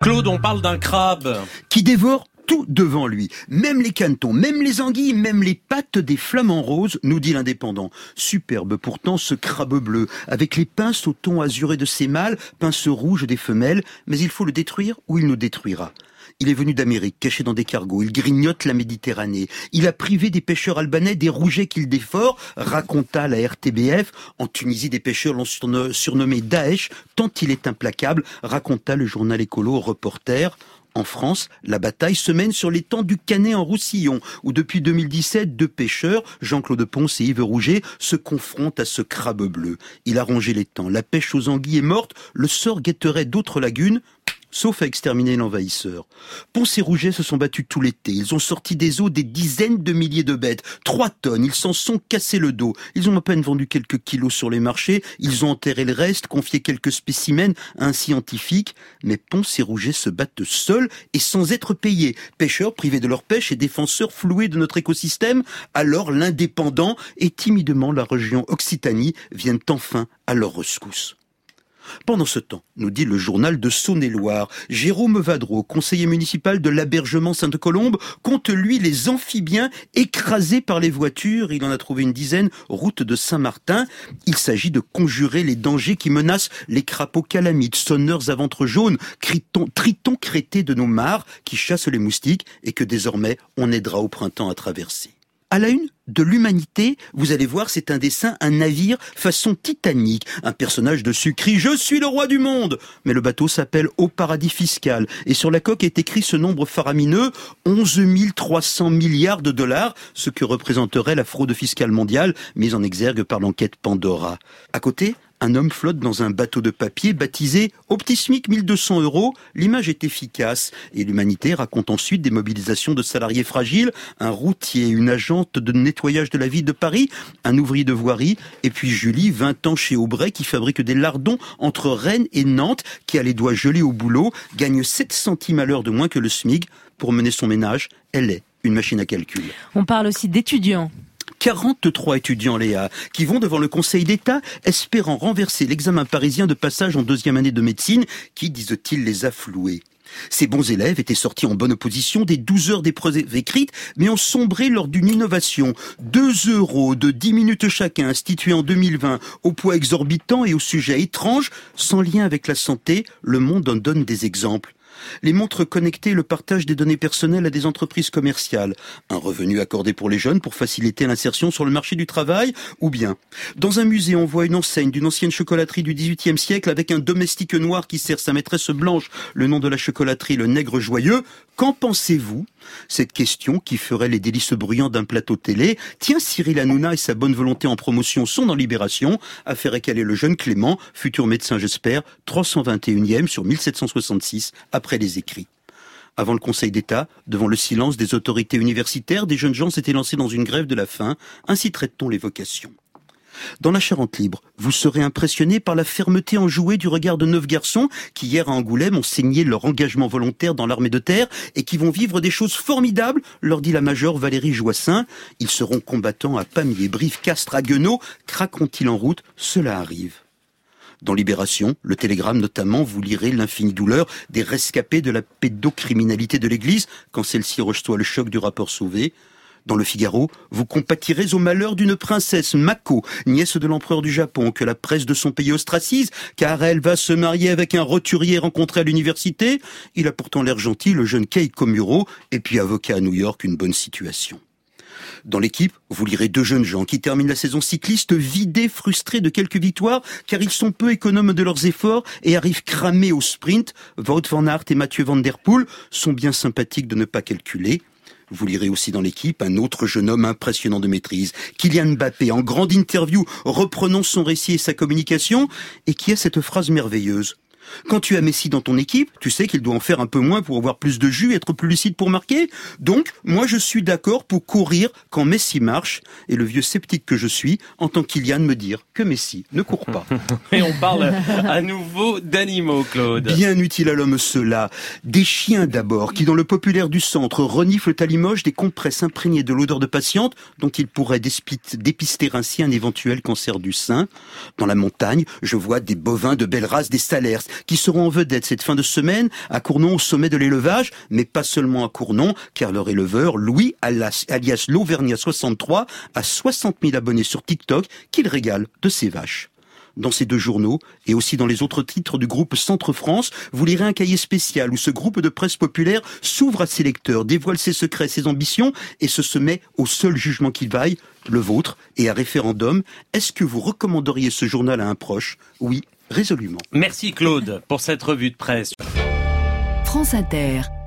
Claude, on parle d'un crabe qui dévore tout devant lui, même les canetons, même les anguilles, même les pattes des flamants roses, nous dit l'Indépendant. Superbe pourtant ce crabe bleu, avec les pinces au ton azuré de ses mâles, pinces rouges des femelles, mais il faut le détruire ou il nous détruira. Il est venu d'Amérique, caché dans des cargos, il grignote la Méditerranée. Il a privé des pêcheurs albanais des rougets qu'il défore, raconta la RTBF. En Tunisie, des pêcheurs l'ont surnommé Daesh, tant il est implacable, raconta le journal écolo Reporter. En France, la bataille se mène sur l'étang du Canet en Roussillon, où depuis 2017, deux pêcheurs, Jean-Claude Ponce et Yves Rouget, se confrontent à ce crabe bleu. Il a rongé l'étang, la pêche aux anguilles est morte, le sort guetterait d'autres lagunes, sauf à exterminer l'envahisseur. Ponce et Rouget se sont battus tout l'été. Ils ont sorti des eaux des dizaines de milliers de bêtes. 3 tonnes. Ils s'en sont cassés le dos. Ils ont à peine vendu quelques kilos sur les marchés. Ils ont enterré le reste, confié quelques spécimens à un scientifique. Mais Ponce et Rouget se battent seuls et sans être payés. Pêcheurs privés de leur pêche et défenseurs floués de notre écosystème. Alors l'Indépendant et timidement la région Occitanie viennent enfin à leur rescousse. Pendant ce temps, nous dit le journal de Saône-et-Loire, Jérôme Vadreau, conseiller municipal de l'Abergement Sainte-Colombe, compte lui les amphibiens écrasés par les voitures. Il en a trouvé une dizaine, route de Saint-Martin. Il s'agit de conjurer les dangers qui menacent les crapauds calamites, sonneurs à ventre jaune, tritons crétés de nos mares qui chassent les moustiques et que désormais on aidera au printemps à traverser. À la une de l'Humanité, vous allez voir, c'est un dessin, un navire façon Titanic. Un personnage dessus crie « Je suis le roi du monde !» Mais le bateau s'appelle Au Paradis Fiscal. Et sur la coque est écrit ce nombre faramineux, 11 300 milliards de dollars, ce que représenterait la fraude fiscale mondiale, mise en exergue par l'enquête Pandora. À côté, un homme flotte dans un bateau de papier baptisé « Au petit SMIC 1200 €. L'image est efficace. Et l'Humanité raconte ensuite des mobilisations de salariés fragiles, un routier, une agente de nettoyage de la ville de Paris, un ouvrier de voirie, et puis Julie, 20 ans chez Aubray, qui fabrique des lardons entre Rennes et Nantes, qui a les doigts gelés au boulot, gagne 7 centimes à l'heure de moins que le SMIC. Pour mener son ménage, elle est une machine à calcul. On parle aussi d'étudiants. 43 étudiants, Léa, qui vont devant le Conseil d'État, espérant renverser l'examen parisien de passage en 2e année de médecine, qui, disent-ils, les a floués. Ces bons élèves étaient sortis en bonne opposition des 12 heures d'épreuves écrites, mais ont sombré lors d'une innovation. 2 € de 10 minutes chacun, institués en 2020, au poids exorbitant et au sujet étrange, sans lien avec la santé, le monde en donne des exemples. Les montres connectées, le partage des données personnelles à des entreprises commerciales, un revenu accordé pour les jeunes pour faciliter l'insertion sur le marché du travail, ou bien, dans un musée, on voit une enseigne d'une ancienne chocolaterie du XVIIIe siècle avec un domestique noir qui sert sa maîtresse blanche, le nom de la chocolaterie, le Nègre Joyeux. Qu'en pensez-vous ? Cette question qui ferait les délices bruyants d'un plateau télé. Tiens, Cyril Hanouna et sa bonne volonté en promotion sont dans Libération. Affaire récalée le jeune Clément, futur médecin j'espère, 321e sur 1766, après les écrits. Avant le Conseil d'État, devant le silence des autorités universitaires, des jeunes gens s'étaient lancés dans une grève de la faim. Ainsi traite-t-on les vocations. Dans la Charente libre, vous serez impressionné par la fermeté enjouée du regard de 9 garçons qui, hier à Angoulême, ont signé leur engagement volontaire dans l'armée de terre et qui vont vivre des choses formidables, leur dit la majeure Valérie Joissin. Ils seront combattants à Pamiers, Brive, Castres, à Guenot. Craqueront-ils en route ? Cela arrive. Dans Libération, le Télégramme notamment, vous lirez l'infinie douleur des rescapés de la pédocriminalité de l'Église quand celle-ci reçoit le choc du rapport Sauvé. Dans le Figaro, vous compatirez au malheur d'une princesse, Mako, nièce de l'empereur du Japon, que la presse de son pays ostracise, car elle va se marier avec un roturier rencontré à l'université. Il a pourtant l'air gentil, le jeune Kei Komuro, et puis avocat à New York, une bonne situation. Dans l'équipe, vous lirez 2 jeunes gens qui terminent la saison cycliste vidés, frustrés de quelques victoires, car ils sont peu économes de leurs efforts et arrivent cramés au sprint. Wout van Aert et Mathieu Van Der Poel sont bien sympathiques de ne pas calculer. Vous lirez aussi dans l'équipe un autre jeune homme impressionnant de maîtrise, Kylian Mbappé, en grande interview, reprenant son récit et sa communication, et qui a cette phrase merveilleuse. Quand tu as Messi dans ton équipe, tu sais qu'il doit en faire un peu moins pour avoir plus de jus et être plus lucide pour marquer. Donc, moi je suis d'accord pour courir quand Messi marche, et le vieux sceptique que je suis entend Kylian me dire que Messi ne court pas. Et on parle à nouveau d'animaux, Claude. Bien utile à l'homme ceux-là. Des chiens d'abord, qui dans le populaire du centre reniflent à Limoges des compresses imprégnées de l'odeur de patiente dont ils pourraient dépister ainsi un éventuel cancer du sein. Dans la montagne, je vois des bovins de belle race, des salers, qui seront en vedette cette fin de semaine à Cournon au sommet de l'élevage, mais pas seulement à Cournon, car leur éleveur, Louis, alias l'Auvergnat63, a 60 000 abonnés sur TikTok qu'il régale de ses vaches. Dans ces deux journaux, et aussi dans les autres titres du groupe Centre France, vous lirez un cahier spécial où ce groupe de presse populaire s'ouvre à ses lecteurs, dévoile ses secrets, ses ambitions, et se met au seul jugement qu'il vaille, le vôtre, et à référendum. Est-ce que vous recommanderiez ce journal à un proche ? Oui, résolument. Merci Claude pour cette revue de presse. France Inter.